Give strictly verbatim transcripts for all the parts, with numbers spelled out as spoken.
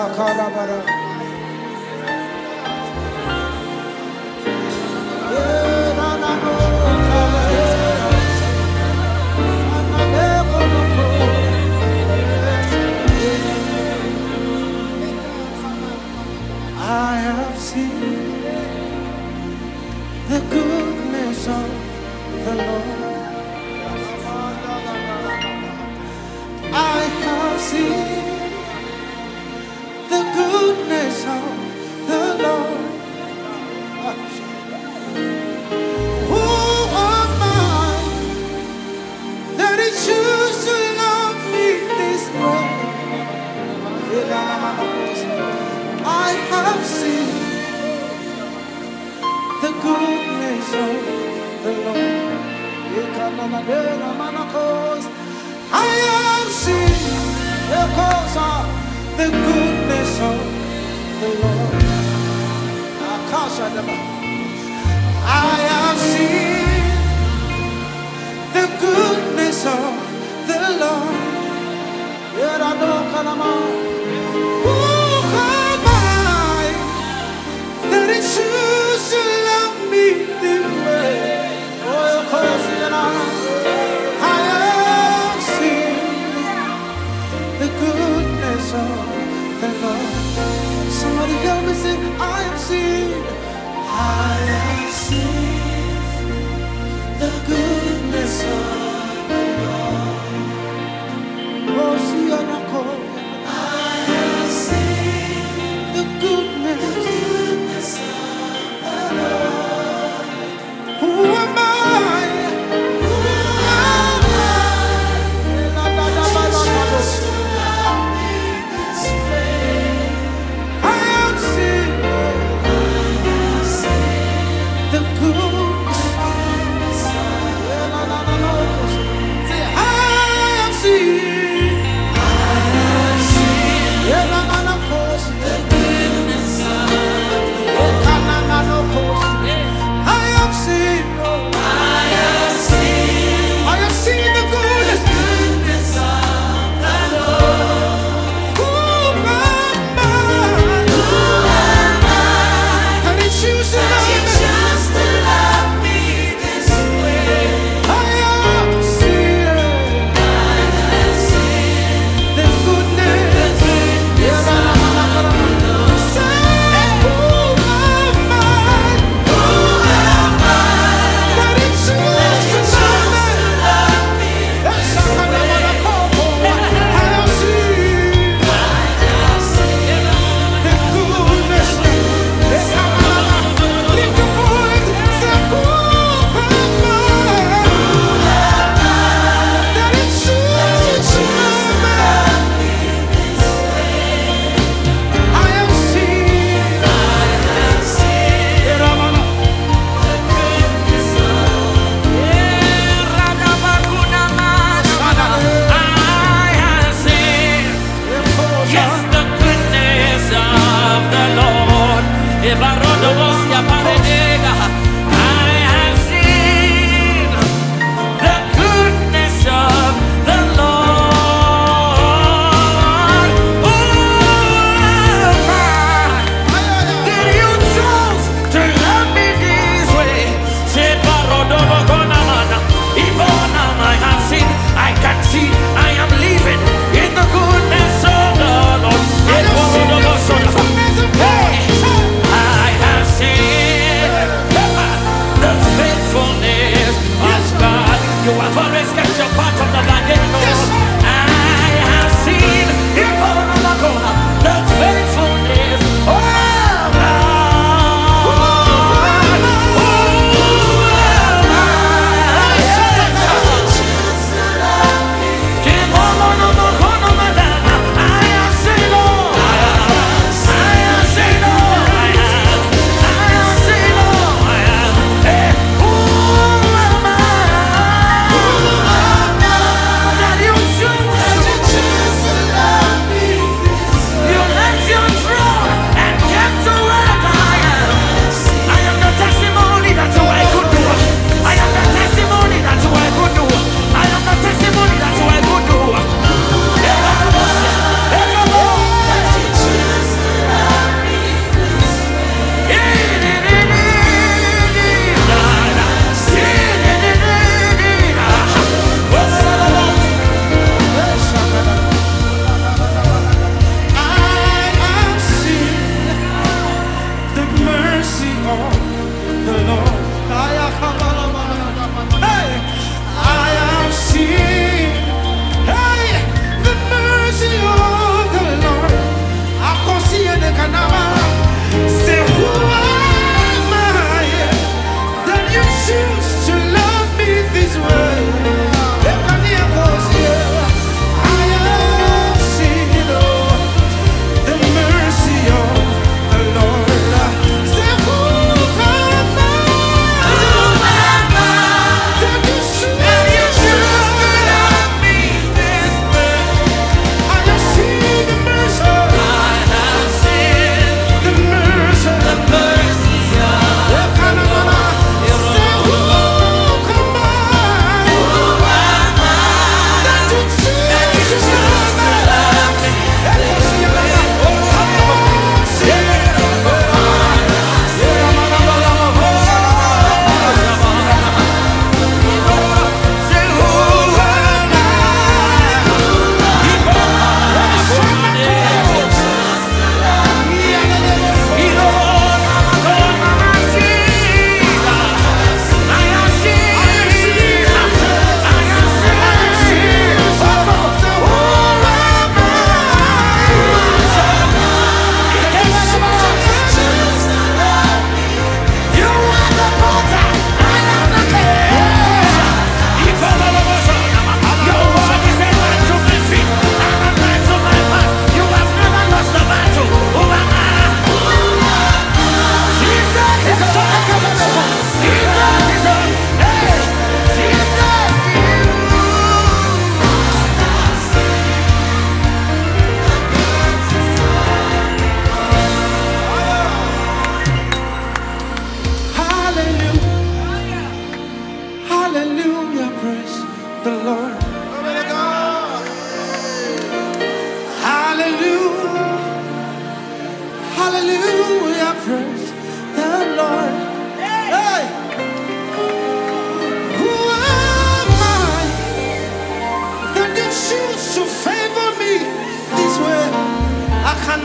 I have seen the goodness of the Lord. I have seen the goodness of the Lord. Who am I that He choose to love me this way? I have seen the goodness of the Lord. I have seen the cause of the goodness of the Lord. I have seen the goodness of the Lord. Who am I that He choose to love me this way? Oh, cause I have seen the goodness of the Lord. Somebody help me say, I have seen, I have seen the goodness of the Lord. Oh, see, I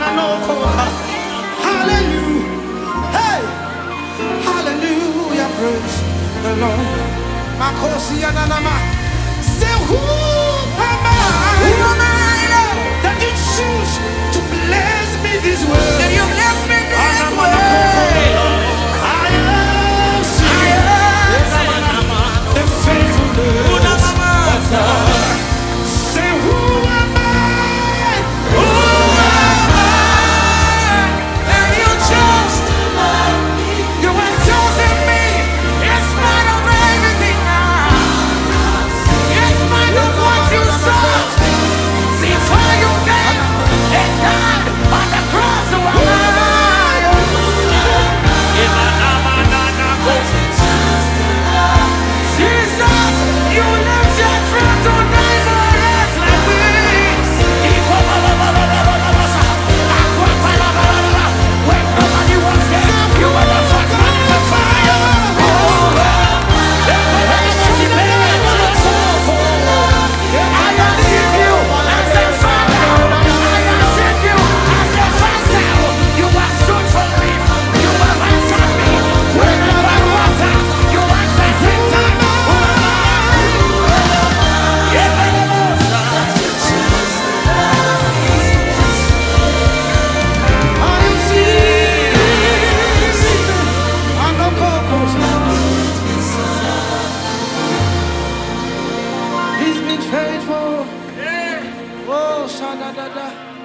Hallelujah. Hey. Hallelujah. Praise the Lord. Makosi Yananama. Say, who am I? Who am I, Lord, that you choose to bless me this way? That you bless me this way. I am seeing the faithfulness of God. Say, who am I? Who am I that you chose to love me? You have chosen me in spite of everything now. In spite of what you saw before you came and died on the cross. Who am I? Jesus, you left your throne to die for us like this. When nobody was there, you were the first one in the fire. I worship you as a father. I worship you as a father. You have stood for me. You have answered me. Whenever I walked out, you answered every time. He's been faithful. Oh, shada da da.